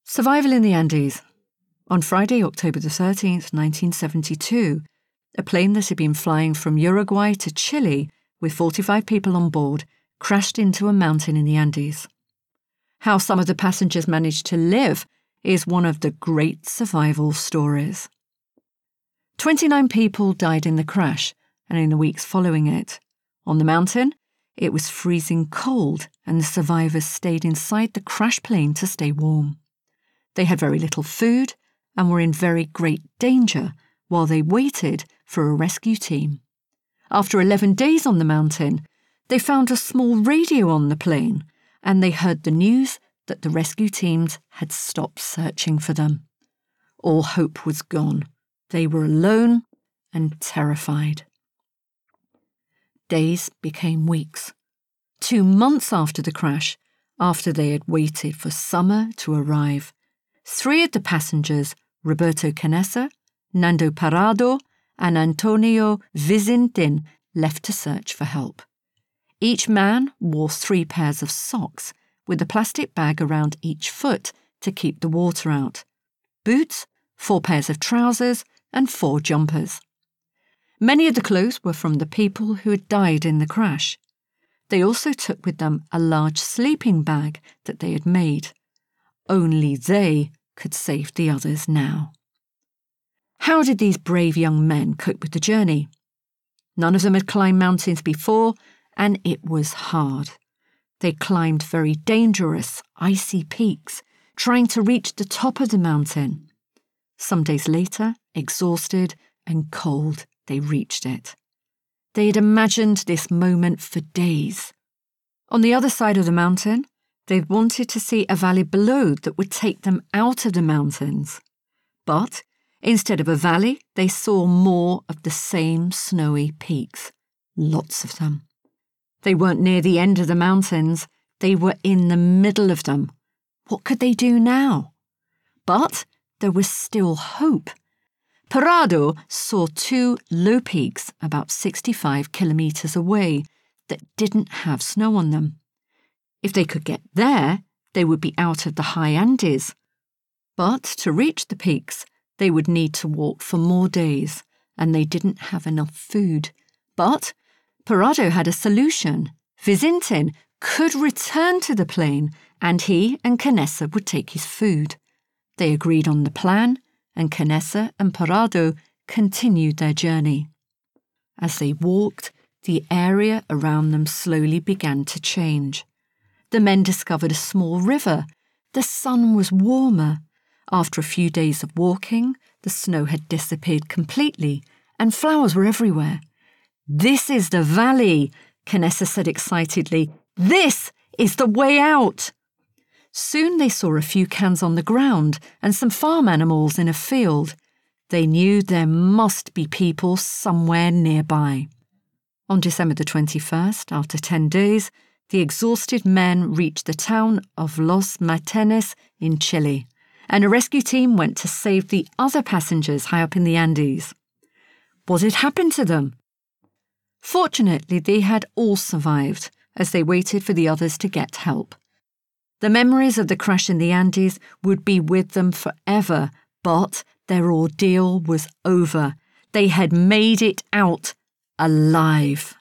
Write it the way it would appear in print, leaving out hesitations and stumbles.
Survival in the Andes. On Friday, October the 13th, 1972, a plane that had been flying from Uruguay to Chile with 45 people on board crashed into a mountain in the Andes. How some of the passengers managed to live is one of the great survival stories. 29 people died in the crash and in the weeks following it. On the mountain, it was freezing cold and the survivors stayed inside the crash plane to stay warm. They had very little food and were in very great danger while they waited for a rescue team. After 11 days on the mountain, they found a small radio on the plane and they heard the news that the rescue teams had stopped searching for them. All hope was gone. They were alone and terrified. Days became weeks. 2 months after the crash, after they had waited for summer to arrive, 3 of the passengers, Roberto Canessa, Nando Parrado, and Antonio Vizintin, left to search for help. Each man wore 3 pairs of socks, with a plastic bag around each foot to keep the water out, boots, 4 pairs of trousers, and 4 jumpers. Many of the clothes were from the people who had died in the crash. They also took with them a large sleeping bag that they had made. Only they could save the others now. How did these brave young men cope with the journey? None of them had climbed mountains before, and it was hard. They climbed very dangerous, icy peaks, trying to reach the top of the mountain. Some days later, exhausted and cold, they reached it. They had imagined this moment for days. On the other side of the mountain, they wanted to see a valley below that would take them out of the mountains. But instead of a valley, they saw more of the same snowy peaks, lots of them. They weren't near the end of the mountains, they were in the middle of them. What could they do now? But there was still hope. Parrado saw 2 low peaks about 65 kilometres away that didn't have snow on them. If they could get there, they would be out of the high Andes. But to reach the peaks, they would need to walk for more days, and they didn't have enough food. But Parrado had a solution. Vizintin could return to the plane, and he and Canessa would take his food. They agreed on the plan, and Canessa and Parrado continued their journey. As they walked, the area around them slowly began to change. The men discovered a small river. The sun was warmer. After a few days of walking, the snow had disappeared completely, and flowers were everywhere. "This is the valley," Canessa said excitedly. "This is the way out." Soon they saw a few cans on the ground and some farm animals in a field. They knew there must be people somewhere nearby. On December the 21st, after 10 days, the exhausted men reached the town of Los Matenes in Chile, and a rescue team went to save the other passengers high up in the Andes. What had happened to them? Fortunately, they had all survived as they waited for the others to get help. The memories of the crash in the Andes would be with them forever, but their ordeal was over. They had made it out alive.